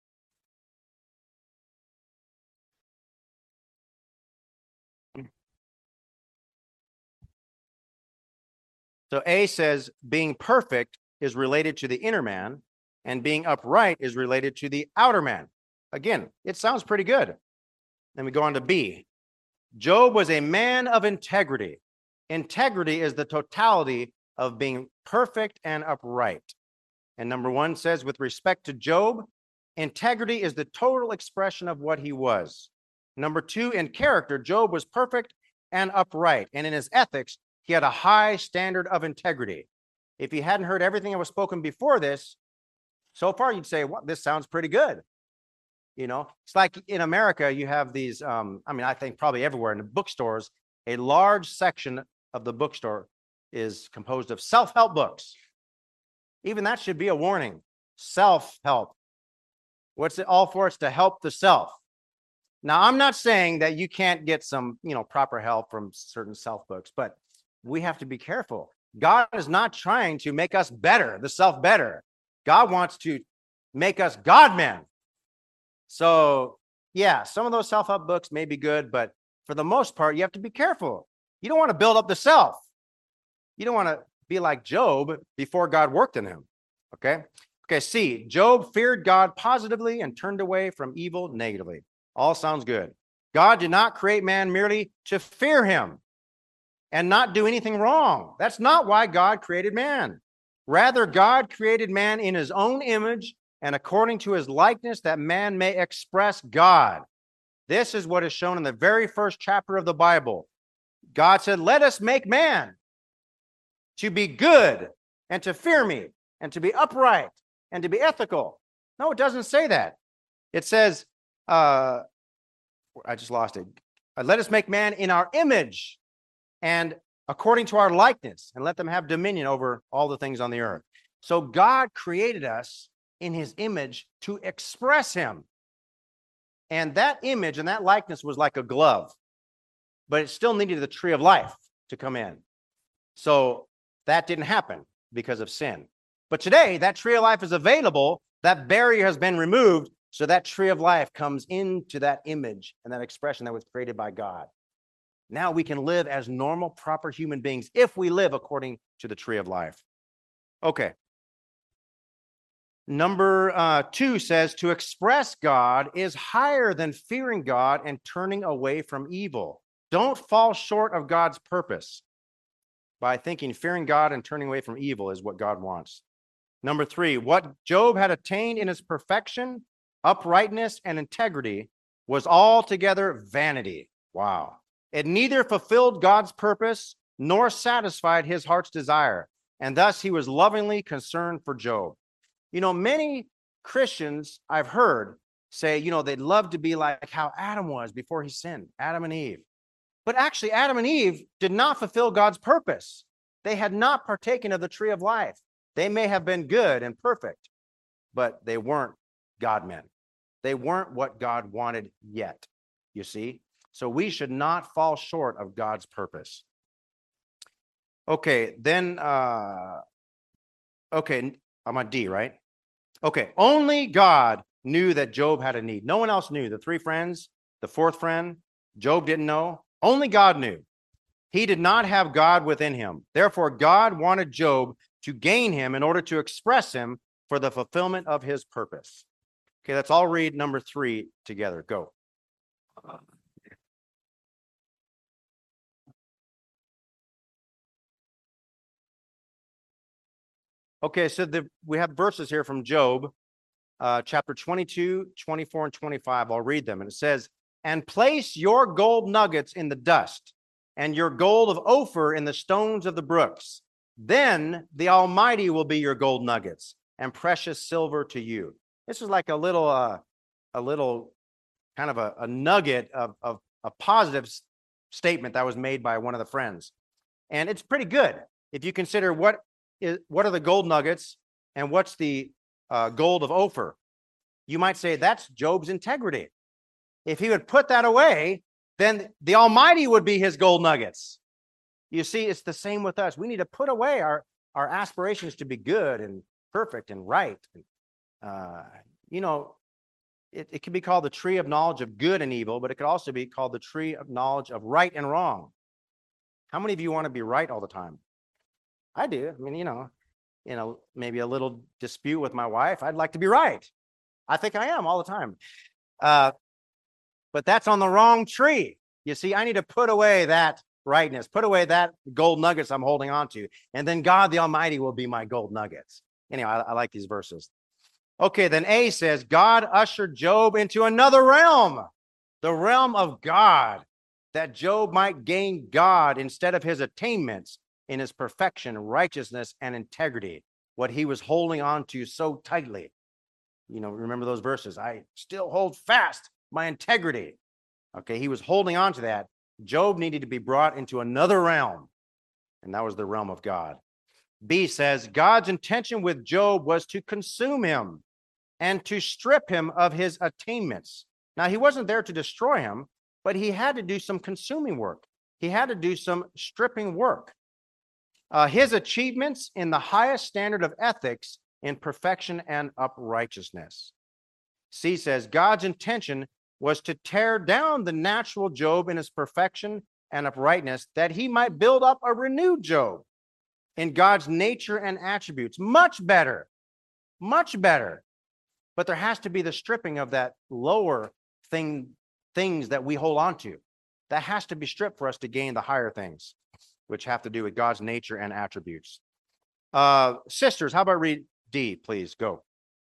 So A says being perfect is related to the inner man, and being upright is related to the outer man. Again, it sounds pretty good. Then we go on to B. Job was a man of integrity. Integrity is the totality of being perfect and upright. And number one says, with respect to Job, integrity is the total expression of what he was. Number two, in character, Job was perfect and upright. And in his ethics, he had a high standard of integrity. If you hadn't heard everything that was spoken before this, so far you'd say, well, this sounds pretty good. You know, it's like in America, you have these, um, I mean, I think probably everywhere in the bookstores, a large section of the bookstore is composed of self-help books. Even that should be a warning. Self-help. What's it all for? It's to help the self. Now, I'm not saying that you can't get some, you know, proper help from certain self books, but we have to be careful. God is not trying to make us better, the self better. God wants to make us God-men. So, yeah, some of those self-help books may be good, but for the most part, you have to be careful. You don't want to build up the self. You don't want to be like Job before God worked in him. Okay? Okay, C, Job feared God positively and turned away from evil negatively. All sounds good. God did not create man merely to fear him and not do anything wrong. That's not why God created man. Rather, God created man in his own image and according to his likeness, that man may express God. This is what is shown in the very first chapter of the Bible. God said, let us make man to be good and to fear me and to be upright and to be ethical. No, it doesn't say that. It says, uh, I just lost it. Let us make man in our image and according to our likeness, and let them have dominion over all the things on the earth. So God created us in his image to express him. And that image and that likeness was like a glove, but it still needed the tree of life to come in. So that didn't happen because of sin. But today, that tree of life is available. That barrier has been removed. So that tree of life comes into that image and that expression that was created by God. Now we can live as normal, proper human beings if we live according to the tree of life. Okay. Number uh, two says to express God is higher than fearing God and turning away from evil. Don't fall short of God's purpose by thinking fearing God and turning away from evil is what God wants. Number three, what Job had attained in his perfection, uprightness, and integrity was altogether vanity. Wow. It neither fulfilled God's purpose nor satisfied his heart's desire. And thus he was lovingly concerned for Job. You know, many Christians I've heard say, you know, they'd love to be like how Adam was before he sinned, Adam and Eve. But actually, Adam and Eve did not fulfill God's purpose. They had not partaken of the tree of life. They may have been good and perfect, but they weren't God-men. They weren't what God wanted yet, you see? So we should not fall short of God's purpose. Okay, then, uh, okay, I'm on D, right? Okay, only God knew that Job had a need. No one else knew. The three friends, the fourth friend, Job didn't know. Only God knew. He did not have God within him. Therefore, God wanted Job to gain him in order to express him for the fulfillment of his purpose. Okay, let's all read number three together. Go. Okay, so the, we have verses here from Job, uh, chapter twenty-two, twenty-four, and twenty-five. I'll read them. And it says, and place your gold nuggets in the dust, and your gold of Ophir in the stones of the brooks. Then the Almighty will be your gold nuggets and precious silver to you. This is like a little, uh, a little kind of a, a nugget of, of a positive statement that was made by one of the friends. And it's pretty good if you consider what is, what are the gold nuggets and what's the uh, gold of Ophir. You might say that's Job's integrity. If he would put that away, then the Almighty would be his gold nuggets. You see, it's the same with us. We need to put away our, our aspirations to be good and perfect and right. Uh, you know, it, it can be called the tree of knowledge of good and evil, but it could also be called the tree of knowledge of right and wrong. How many of you want to be right all the time? I do. I mean, you know, you know, maybe a little dispute with my wife. I'd like to be right. I think I am all the time. Uh, but that's on the wrong tree. You see, I need to put away that rightness, put away that gold nuggets I'm holding on to, and then God the Almighty will be my gold nuggets. Anyway, I, I like these verses. Okay, then A says, God ushered Job into another realm, the realm of God, that Job might gain God instead of his attainments in his perfection, righteousness, and integrity, what he was holding on to so tightly. You know, remember those verses. I still hold fast my integrity. Okay, he was holding on to that. Job needed to be brought into another realm, and that was the realm of God. B says, God's intention with Job was to consume him. and to strip him of his attainments. Now, he wasn't there to destroy him, but he had to do some consuming work. He had to do some stripping work. Uh, his achievements in the highest standard of ethics in perfection and uprightness. C says God's intention was to tear down the natural Job in his perfection and uprightness, that he might build up a renewed Job in God's nature and attributes. Much better, much better. But there has to be the stripping of that lower thing, things that we hold on to. That has to be stripped for us to gain the higher things, which have to do with God's nature and attributes. Uh, sisters, how about read D, please? Go.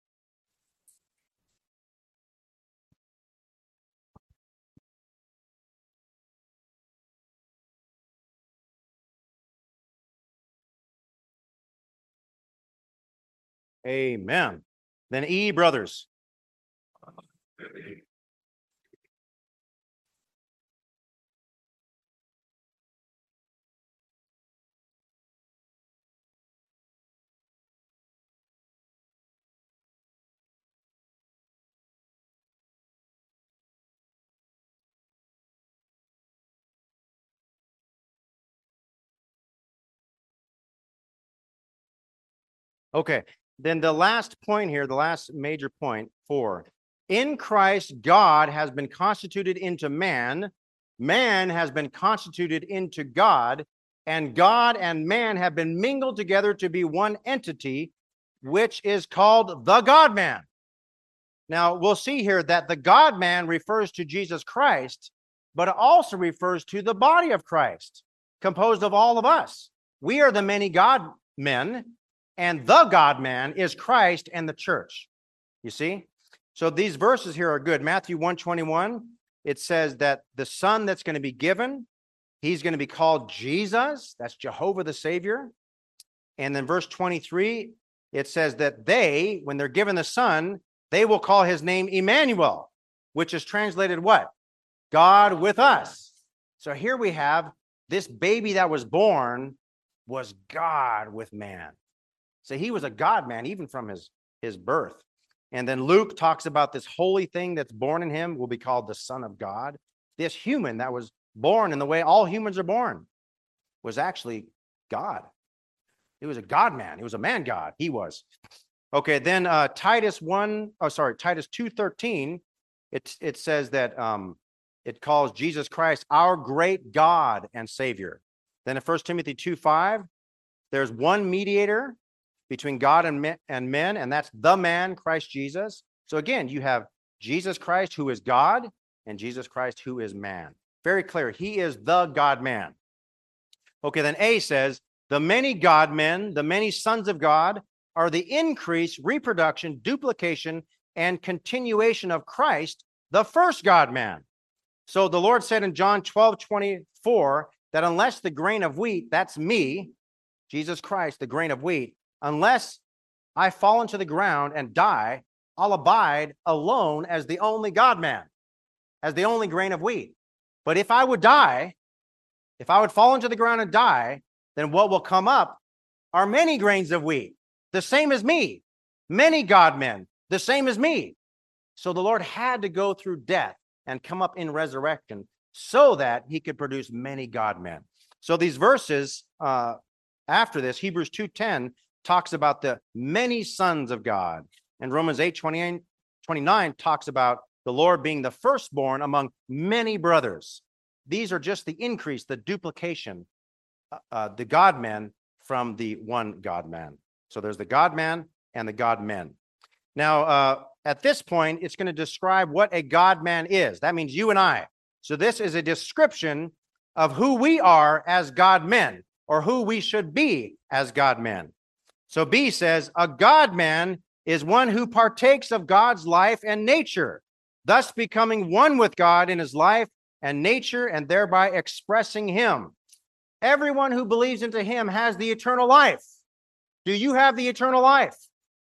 Amen. Then E, brothers. Okay, then the last point here, the last major point, four. In Christ, God has been constituted into man, man has been constituted into God, and God and man have been mingled together to be one entity, which is called the God-man. Now, we'll see here that the God-man refers to Jesus Christ, but it also refers to the body of Christ, composed of all of us. We are the many God-men, and the God-man is Christ and the church. You see? So these verses here are good. Matthew one twenty-one, it says that the son that's going to be given, he's going to be called Jesus. That's Jehovah the Savior. And then verse twenty-three, it says that they, when they're given the son, they will call his name Emmanuel, which is translated what? God with us. So here we have this baby that was born was God with man. So he was a God man, even from his, his birth. And then Luke talks about this holy thing that's born in him will be called the Son of God. This human that was born in the way all humans are born was actually God. He was a God man. He was a man God. He was. Okay, then uh, Titus one, oh, sorry, Titus two thirteen, it, it says that um, it calls Jesus Christ our great God and Savior. Then in First Timothy two five, there's one mediator between God and men, and men, and that's the man, Christ Jesus. So again, you have Jesus Christ, who is God, and Jesus Christ, who is man. Very clear. He is the God-man. Okay, then A says, the many God-men, the many sons of God, are the increase, reproduction, duplication, and continuation of Christ, the first God-man. So the Lord said in John twelve twenty-four that unless the grain of wheat, that's me, Jesus Christ, the grain of wheat, unless I fall into the ground and die, I'll abide alone as the only God-man, as the only grain of wheat. But if I would die, if I would fall into the ground and die, then what will come up are many grains of wheat, the same as me, many God-men, the same as me. So the Lord had to go through death and come up in resurrection so that he could produce many God-men. So these verses uh, after this, Hebrews two ten, talks about the many sons of God. And Romans eight twenty-nine talks about the Lord being the firstborn among many brothers. These are just the increase, the duplication, uh, uh, the God-men from the one God-man. So there's the God-man and the God-men. Now, uh, at this point, it's going to describe what a God-man is. That means you and I. So this is a description of who we are as God-men, or who we should be as God-men. So B says, a God-man is one who partakes of God's life and nature, thus becoming one with God in his life and nature, and thereby expressing him. Everyone who believes into him has the eternal life. Do you have the eternal life?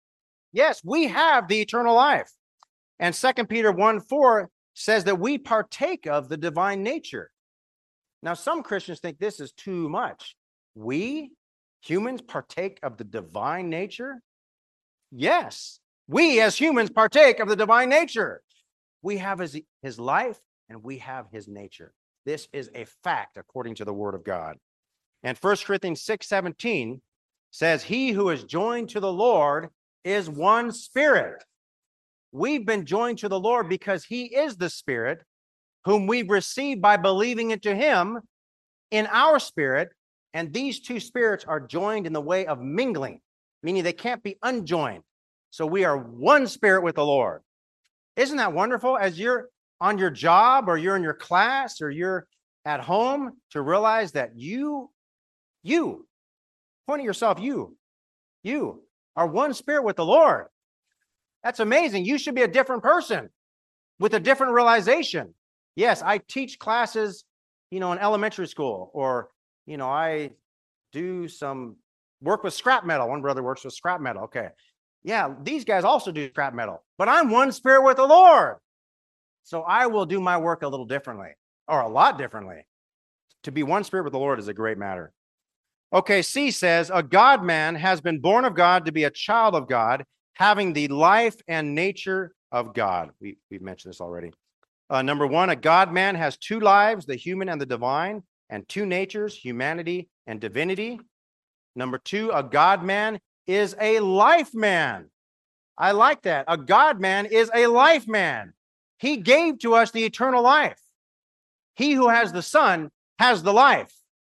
Yes, we have the eternal life. And Second Peter one four says that we partake of the divine nature. Now, some Christians think this is too much. We, humans, partake of the divine nature? Yes, We as humans partake of the divine nature. We have his, his life and we have his nature. This is a fact according to the word of God. And First Corinthians six seventeen says, he who is joined to the Lord is one spirit. We've been joined to the Lord because he is the Spirit whom we've received by believing into him in our spirit. And these two spirits are joined in the way of mingling, meaning they can't be unjoined. So we are one spirit with the Lord. Isn't that wonderful? As you're on your job or you're in your class or you're at home, to realize that you, you, point at yourself, you, you are one spirit with the Lord. That's amazing. You should be a different person with a different realization. Yes, I teach classes, you know, in elementary school, or, you know, I do some work with scrap metal. One brother works with scrap metal. Okay. Yeah, these guys also do scrap metal, but I'm one spirit with the Lord. So I will do my work a little differently, or a lot differently. To be one spirit with the Lord is a great matter. Okay, C says, a God man has been born of God to be a child of God, having the life and nature of God. We, we've mentioned this already. Uh, number one, a God man has two lives, the human and the divine, and two natures, humanity and divinity. Number two, a God man is a life man. I like that. A God man is a life man. He gave to us the eternal life. He who has the Son has the life.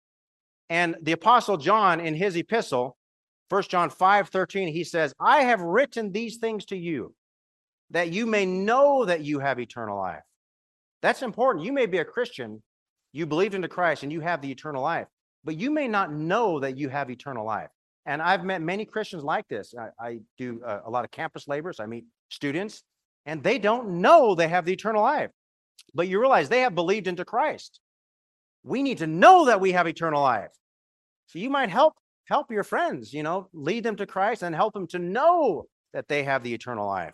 And the Apostle John, in his epistle, First John five thirteen, he says, I have written these things to you that you may know that you have eternal life. That's important. You may be a Christian, you believed into Christ, and you have the eternal life, but you may not know that you have eternal life. And I've met many Christians like this. I, I do a, a lot of campus labors. I meet students, and they don't know they have the eternal life. But you realize they have believed into Christ. We need to know that we have eternal life. So you might help help your friends, you know, lead them to Christ and help them to know that they have the eternal life.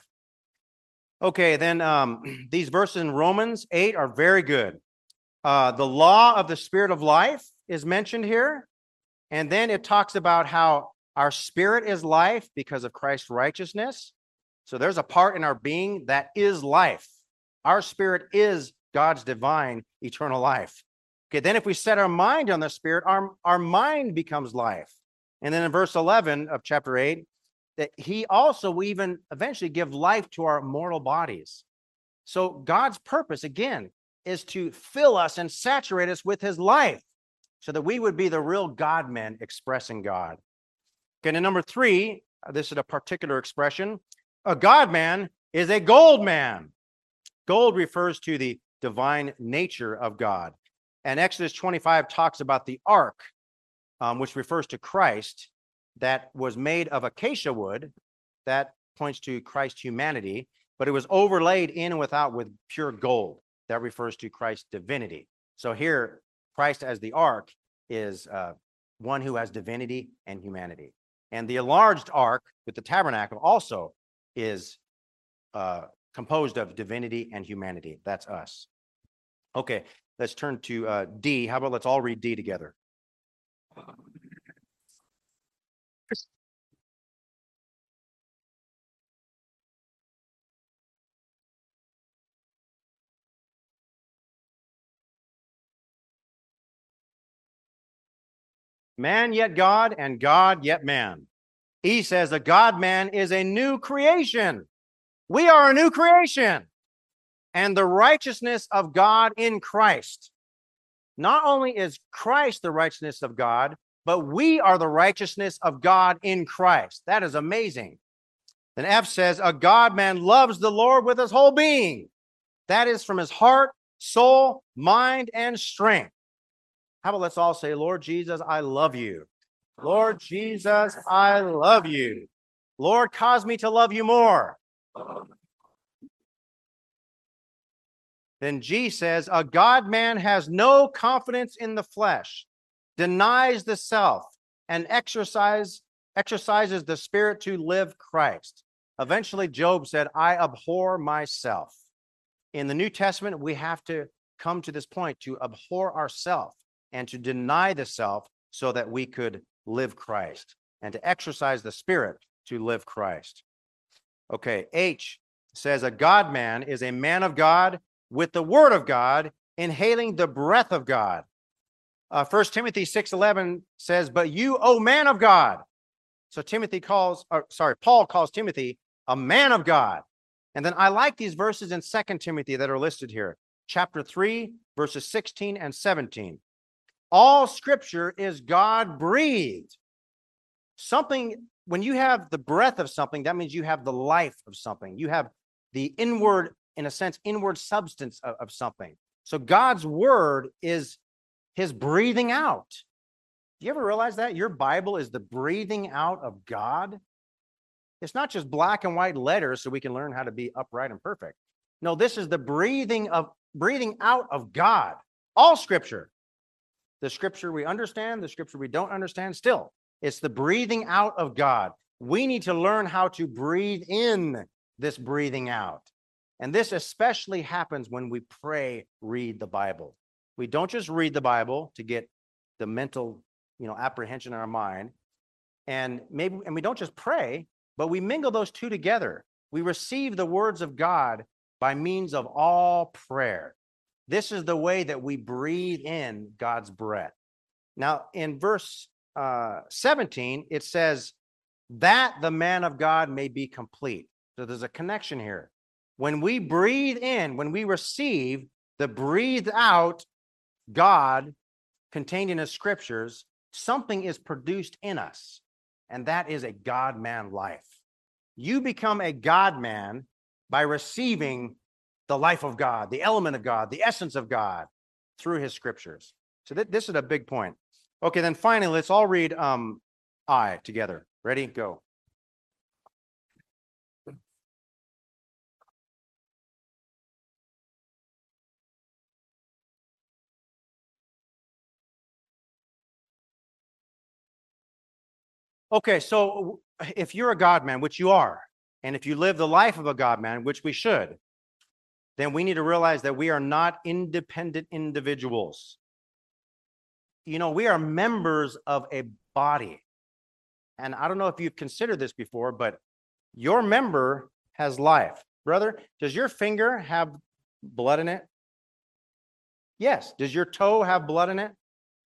Okay, then um, these verses in Romans eight are very good. Uh, the law of the Spirit of life is mentioned here. And then it talks about how our spirit is life because of Christ's righteousness. So there's a part in our being that is life. Our spirit is God's divine eternal life. Okay, then if we set our mind on the Spirit, our, our mind becomes life. And then in verse eleven of chapter eight, that he also will even eventually give life to our mortal bodies. So God's purpose, again, is to fill us and saturate us with his life so that we would be the real God men expressing God. Okay, and number three, this is a particular expression. A God man is a gold man. Gold refers to the divine nature of God. And Exodus twenty-five talks about the ark, um, which refers to Christ, that was made of acacia wood. That points to Christ's humanity, but it was overlaid in and without with pure gold. That refers to Christ's divinity. So here, Christ as the ark is uh, one who has divinity and humanity. And the enlarged ark with the tabernacle also is uh, composed of divinity and humanity. That's us. Okay, let's turn to uh, D. How about let's all read D together? Man yet God, and God yet man. He says the God man is a new creation. We are a new creation. And the righteousness of God in Christ. Not only is Christ the righteousness of God, but we are the righteousness of God in Christ. That is amazing. Then F says, a God man loves the Lord with his whole being. That is from his heart, soul, mind, and strength. How about let's all say, Lord Jesus, I love you. Lord Jesus, I love you. Lord, cause me to love you more. Then G says, a God man has no confidence in the flesh, denies the self, and exercise, exercises the spirit to live Christ. Eventually, Job said, I abhor myself. In the New Testament, we have to come to this point to abhor ourselves and to deny the self so that we could live Christ and to exercise the spirit to live Christ. Okay, H says a God man is a man of God with the word of God, inhaling the breath of God. Uh, First Timothy six eleven says, but you, O man of God. So Timothy calls, or sorry, Paul calls Timothy a man of God. And then I like these verses in Second Timothy that are listed here. Chapter three, verses sixteen and seventeen. All scripture is God breathed. Something, when you have the breath of something, that means you have the life of something. You have the inward, in a sense, inward substance of, of something. So God's word is his breathing out. Do you ever realize that? Your Bible is the breathing out of God. It's not just black and white letters so we can learn how to be upright and perfect. No, this is the breathing of breathing out of God. All scripture. The scripture we understand, the scripture we don't understand, still, it's the breathing out of God. We need to learn how to breathe in this breathing out. And this especially happens when we pray, read the Bible. We don't just read the Bible to get the mental, you know, apprehension in our mind. And maybe, and we don't just pray, but we mingle those two together. We receive the words of God by means of all prayer. This is the way that we breathe in God's breath. Now, in verse uh, seventeen, it says that the man of God may be complete. So there's a connection here. When we breathe in, when we receive the breathed out God contained in his scriptures, something is produced in us, and that is a God-man life. You become a God-man by receiving the life of God, the element of God, the essence of God through his scriptures. So th- this is a big point. Okay, then finally, let's all read um, I together. Ready? Go. Okay, so if you're a God man, which you are, and if you live the life of a God man, which we should, then we need to realize that we are not independent individuals. You know, we are members of a body. And I don't know if you've considered this before, but your member has life. Brother, does your finger have blood in it? Yes. Does your toe have blood in it?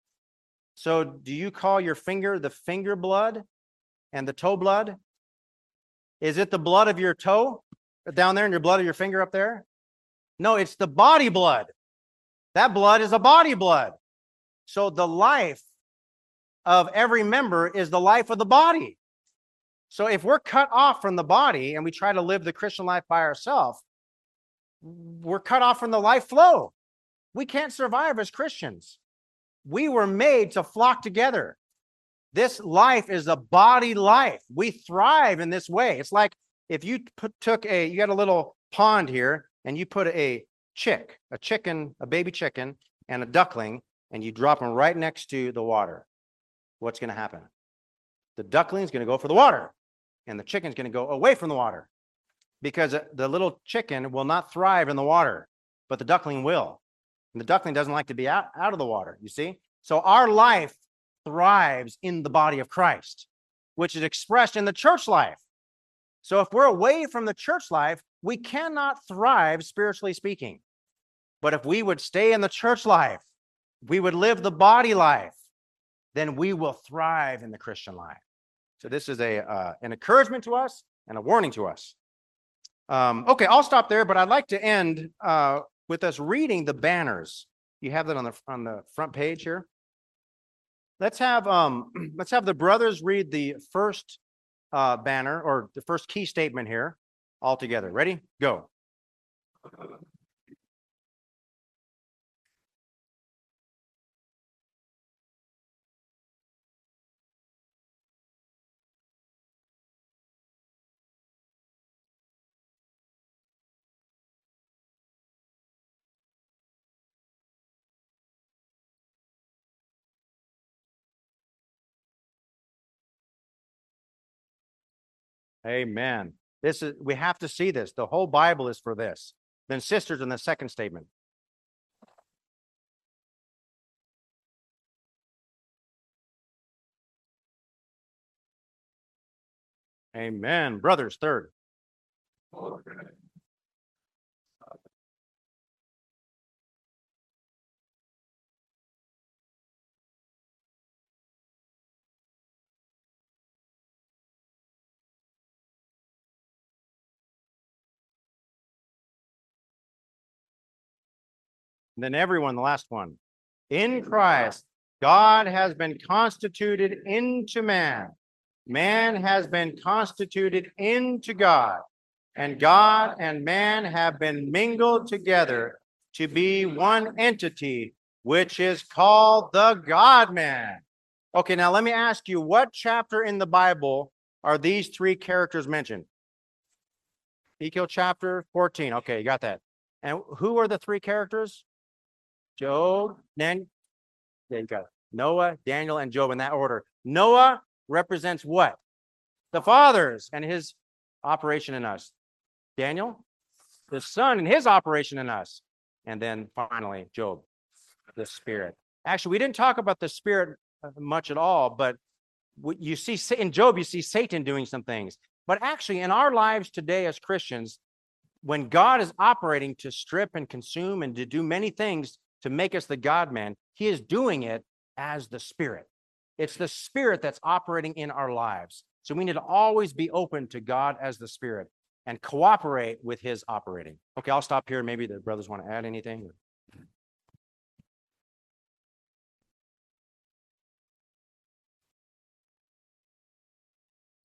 So do you call your finger the finger blood and the toe blood? Is it the blood of your toe down there and your blood of your finger up there? No, it's the body blood. That blood is a body blood. So the life of every member is the life of the body. So if we're cut off from the body and we try to live the Christian life by ourselves, we're cut off from the life flow. We can't survive as Christians. We were made to flock together. This life is a body life. We thrive in this way. It's like if you put, took a, you got a little pond here and you put a chick, a chicken, a baby chicken and a duckling, and you drop them right next to the water. What's going to happen? The duckling is going to go for the water and the chicken's going to go away from the water because the little chicken will not thrive in the water, but the duckling will. And the duckling doesn't like to be out, out of the water, you see? So our life thrives in the body of Christ, which is expressed in the church life. So if we're away from the church life, we cannot thrive spiritually speaking. But if we would stay in the church life, we would live the body life, then we will thrive in the Christian life. So this is a uh, an encouragement to us and a warning to us. Um, okay, I'll stop there, but I'd like to end uh, with us reading the banners. You have that on the on the front page here. Let's have um let's have the brothers read the first uh, banner or the first key statement here all together. Ready? Go. Amen. This is, we have to see this. The whole Bible is for this. Then sisters in the second statement. Amen. Brothers, third. Then everyone, the last one. In Christ, God has been constituted into man. Man has been constituted into God. And God and man have been mingled together to be one entity, which is called the God-man. Okay, now let me ask you, what chapter in the Bible are these three characters mentioned? Ezekiel chapter fourteen. Okay, you got that. And who are the three characters? Job, then, yeah, you got it. Noah, Daniel, and Job in that order. Noah represents what? The fathers and his operation in us. Daniel, the son and his operation in us. And then finally, Job, the spirit. Actually, we didn't talk about the spirit much at all, but you see in Job, you see Satan doing some things. But actually, in our lives today as Christians, when God is operating to strip and consume and to do many things to make us the God-man, he is doing it as the Spirit. It's the Spirit that's operating in our lives. So we need to always be open to God as the Spirit and cooperate with his operating. Okay, I'll stop here. Maybe the brothers want to add anything.